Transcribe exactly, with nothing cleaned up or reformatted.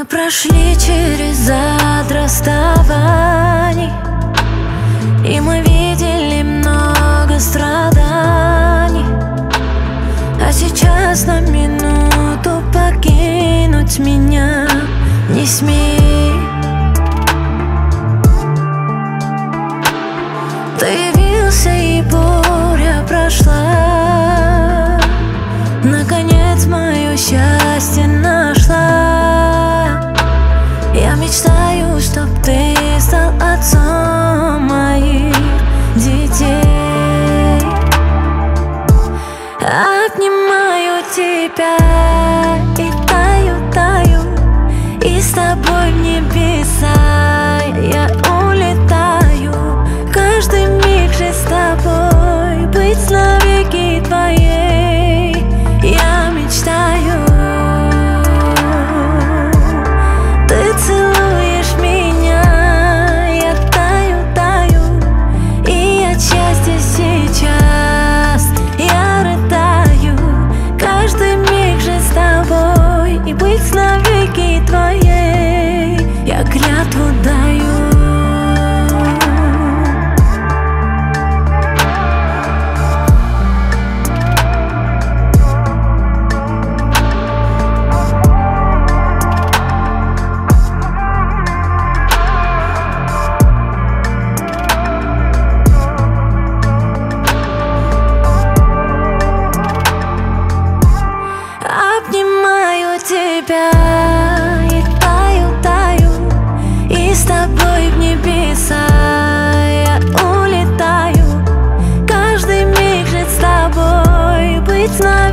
прошли через ад расставаний, и мы видели много страданий. А сейчас на минуту покинуть меня не смей. Ты явился, и буря прошла, наконец мое счастье нашла. Я мечтаю, чтоб ты стал отцом моих детей. Обнимаю тебя и таю, таю, и с тобой в небеса я улетаю. Каждый миг же с тобой быть навеки твоей я мечтаю. Ты целуешь меня, я таю, таю, и от счастья сейчас я рыдаю. Каждый миг же с тобой и быть навеки твоей я клятву даю. Обнимаю тебя и таю, таю, и с тобой в небеса я улетаю. Каждый миг же с тобой быть навеки.